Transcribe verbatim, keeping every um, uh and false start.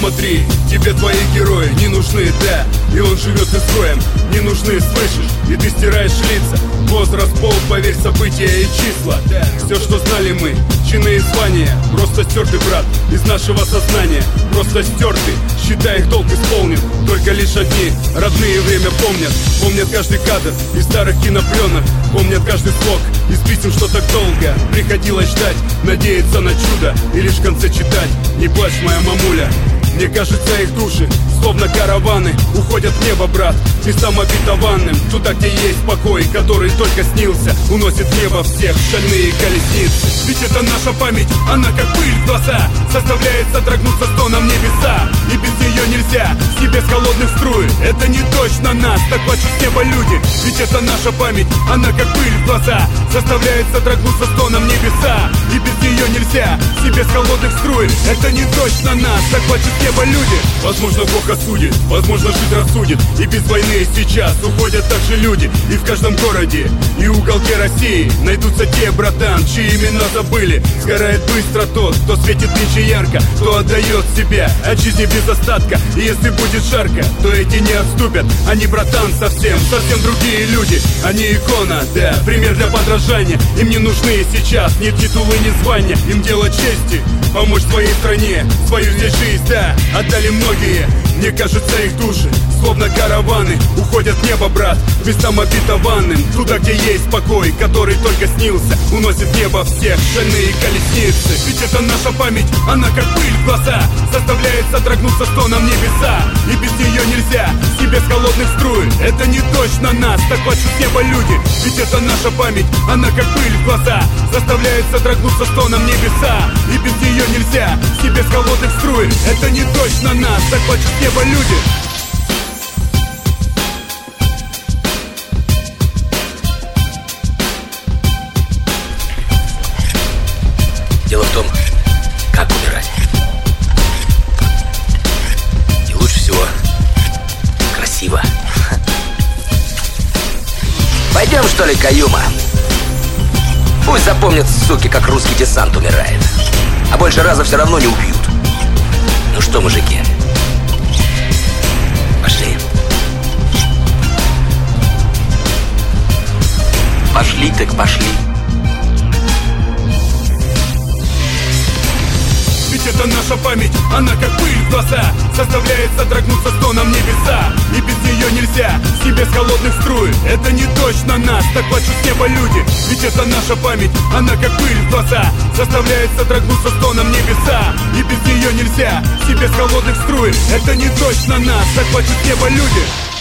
смотри, тебе твои герои не нужны, да. И он живет изгоем, не нужны, слышишь? И ты стираешь лица, возраст, пол, поверь, события и числа. Все, что знали мы, чины и звания, просто стерты, брат, из нашего сознания. Просто стерты, считай, их долг исполнен. Только лишь одни родные время помнят. Помнят каждый кадр из старых кинопленок. Помнят каждый слог из писем, что так долго приходилось ждать. Надеяться на чудо и лишь в конце читать: не плачь, моя мамуля. Мне кажется, их души, словно караваны, уходят в небо, брат, местам обетованным. Туда, где есть покой, который только снился, уносит в небо всех шальные колесницы. Ведь это наша память, она как пыль в глаза, заставляет содрогнуться стоном небеса. И без нее нельзя, и без холодных струй. Это не точно нас, так плачут с неба люди. Ведь это наша память, она как пыль в глаза, заставляет содрогнуться стоном небеса. И без нее нельзя, и без холодных струй. Это не точно нас, так плачут с неба люди. Возможно, Бог осудит, возможно, жить рассудит. И без войны сейчас уходят также люди. И в каждом городе и уголке России найдутся те, братан, чьи имена забыли. Сгорает быстро тот, кто светит нынче ярко, кто отдает себя от жизни без остатка. И если будет жарко, то эти не отступят. Они, братан, совсем, совсем другие люди. Они икона, да, пример для подражания. Им не нужны сейчас ни титулы, ни звания. Им дело чести помочь своей стране, свою здесь жизнь, да, отдали многие. Мне кажется, их души, словно караваны, уходят в небо, брат, к местам обетованным. Туда, где есть покой, который только снился, уносит в небо всех шальные колесницы. Ведь это наша память, она как пыль в глаза, заставляет содрогнуться стоном небеса. И без нее нельзя, и без холодных струй. Это не точно нас, так плачут с неба люди. Ведь это наша память, она как пыль в глаза, заставляет содрогнуться стоном небеса. И без нее нельзя, и без холодных струй. Это не точно нас, так плачут с неба люди. Дело в том, как умирать. И лучше всего красиво. Пойдем, что ли, Каюма? Пусть запомнят, суки, как русский десант умирает. А больше раза все равно не убьют. Ну что, мужики, пошли. Пошли так пошли. Ведь это наша память, она как пыль в глаза, заставляет содрогнуться стоном небеса. И без нее нельзя, и без холодных струй. Это не точно нас, так плачут с неба люди. Ведь это наша память, она как пыль в глаза, заставляет содрогнуться стоном небеса. И без нее нельзя, и без холодных струй. Это не точно нас, так плачут с неба люди.